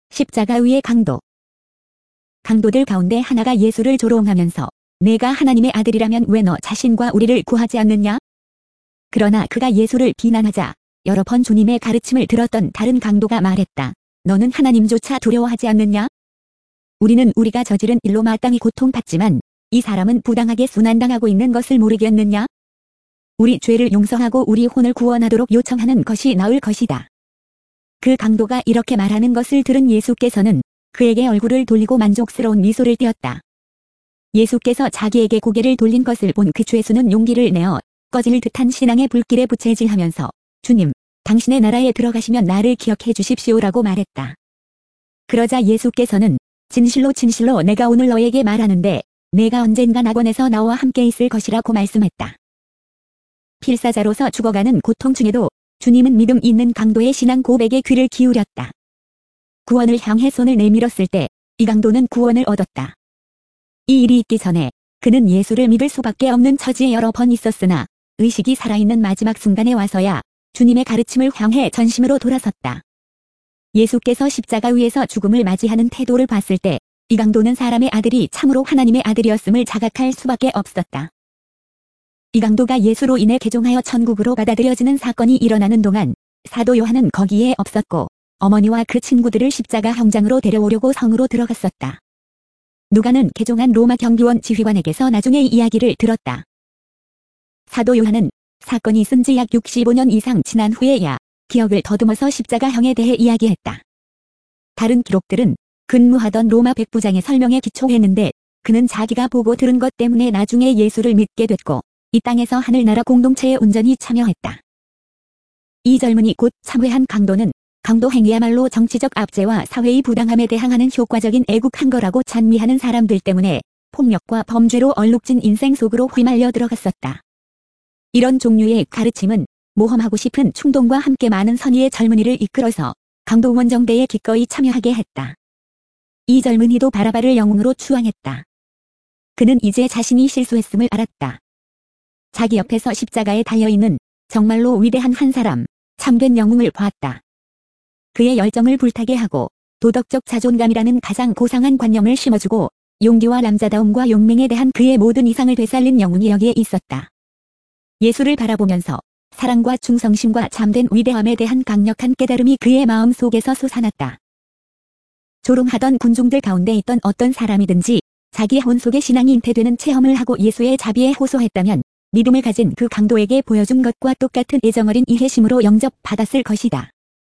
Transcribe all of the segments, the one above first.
십자가 위의 강도. 강도들 가운데 하나가 예수를 조롱하면서 내가 하나님의 아들이라면 왜 너 자신과 우리를 구하지 않느냐? 그러나 그가 예수를 비난하자 여러 번 주님의 가르침을 들었던 다른 강도가 말했다. 너는 하나님조차 두려워하지 않느냐? 우리는 우리가 저지른 일로 마땅히 고통받지만 이 사람은 부당하게 순환당하고 있는 것을 모르겠느냐? 우리 죄를 용서하고 우리 혼을 구원하도록 요청하는 것이 나을 것이다. 그 강도가 이렇게 말하는 것을 들은 예수께서는 그에게 얼굴을 돌리고 만족스러운 미소를 띄었다. 예수께서 자기에게 고개를 돌린 것을 본 그 죄수는 용기를 내어 꺼질 듯한 신앙의 불길에 부채질하면서 주님, 당신의 나라에 들어가시면 나를 기억해 주십시오라고 말했다. 그러자 예수께서는 진실로 진실로 내가 오늘 너에게 말하는데 내가 언젠가 낙원에서 나와 함께 있을 것이라고 말씀했다. 필사자로서 죽어가는 고통 중에도 주님은 믿음 있는 강도의 신앙 고백에 귀를 기울였다. 구원을 향해 손을 내밀었을 때 이 강도는 구원을 얻었다. 이 일이 있기 전에 그는 예수를 믿을 수밖에 없는 처지에 여러 번 있었으나 의식이 살아있는 마지막 순간에 와서야 주님의 가르침을 향해 전심으로 돌아섰다. 예수께서 십자가 위에서 죽음을 맞이하는 태도를 봤을 때 이 강도는 사람의 아들이 참으로 하나님의 아들이었음을 자각할 수밖에 없었다. 이 강도가 예수로 인해 개종하여 천국으로 받아들여지는 사건이 일어나는 동안 사도 요한은 거기에 없었고 어머니와 그 친구들을 십자가 형장으로 데려오려고 성으로 들어갔었다. 누가는 개종한 로마 경비원 지휘관에게서 나중에 이 이야기를 들었다. 사도 요한은 사건이 있은 지 약 65년 이상 지난 후에야 기억을 더듬어서 십자가형에 대해 이야기했다. 다른 기록들은 근무하던 로마 백부장의 설명에 기초했는데 그는 자기가 보고 들은 것 때문에 나중에 예수를 믿게 됐고 이 땅에서 하늘나라 공동체에 온전히 참여했다. 이 젊은이 곧 참회한 강도는 강도 행위야말로 정치적 압제와 사회의 부당함에 대항하는 효과적인 애국한 거라고 찬미하는 사람들 때문에 폭력과 범죄로 얼룩진 인생 속으로 휘말려 들어갔었다. 이런 종류의 가르침은 모험하고 싶은 충동과 함께 많은 선의의 젊은이를 이끌어서 강도 원정대에 기꺼이 참여하게 했다. 이 젊은이도 바라바를 영웅으로 추앙했다. 그는 이제 자신이 실수했음을 알았다. 자기 옆에서 십자가에 달려있는 정말로 위대한 한 사람, 참된 영웅을 보았다. 그의 열정을 불타게 하고 도덕적 자존감이라는 가장 고상한 관념을 심어주고 용기와 남자다움과 용맹에 대한 그의 모든 이상을 되살린 영웅이 여기에 있었다. 예수를 바라보면서 사랑과 충성심과 참된 위대함에 대한 강력한 깨달음이 그의 마음 속에서 솟아났다. 조롱하던 군중들 가운데 있던 어떤 사람이든지 자기 혼 속에 신앙이 잉태되는 체험을 하고 예수의 자비에 호소했다면 믿음을 가진 그 강도에게 보여준 것과 똑같은 애정어린 이해심으로 영접받았을 것이다.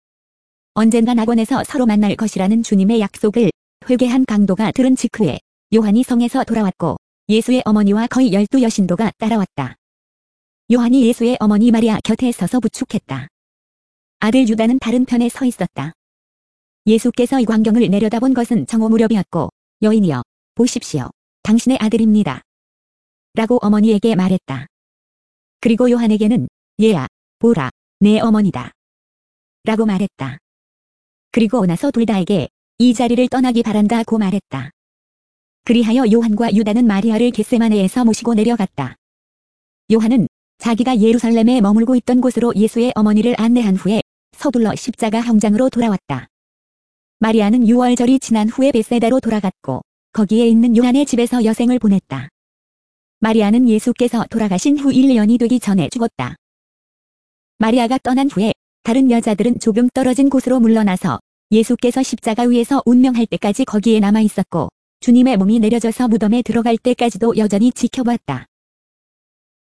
언젠가 낙원에서 서로 만날 것이라는 주님의 약속을 회개한 강도가 들은 직후에 요한이 성에서 돌아왔고 예수의 어머니와 거의 12 여신도가 따라왔다. 요한이 예수의 어머니 마리아 곁에 서서 부축했다. 아들 유다는 다른 편에 서 있었다. 예수께서 이 광경을 내려다본 것은 정오 무렵이었고 여인이여 보십시오. 당신의 아들입니다. 라고 어머니에게 말했다. 그리고 요한에게는 얘야 보라 내 어머니다. 라고 말했다. 그리고 나서 둘 다에게 이 자리를 떠나기 바란다고 말했다. 그리하여 요한과 유다는 마리아를 겟세마네에서 모시고 내려갔다. 요한은 자기가 예루살렘에 머물고 있던 곳으로 예수의 어머니를 안내한 후에 서둘러 십자가 형장으로 돌아왔다. 마리아는 유월절이 지난 후에 벳세다로 돌아갔고 거기에 있는 요한의 집에서 여생을 보냈다. 마리아는 예수께서 돌아가신 후 1년이 되기 전에 죽었다. 마리아가 떠난 후에 다른 여자들은 조금 떨어진 곳으로 물러나서 예수께서 십자가 위에서 운명할 때까지 거기에 남아 있었고 주님의 몸이 내려져서 무덤에 들어갈 때까지도 여전히 지켜봤다.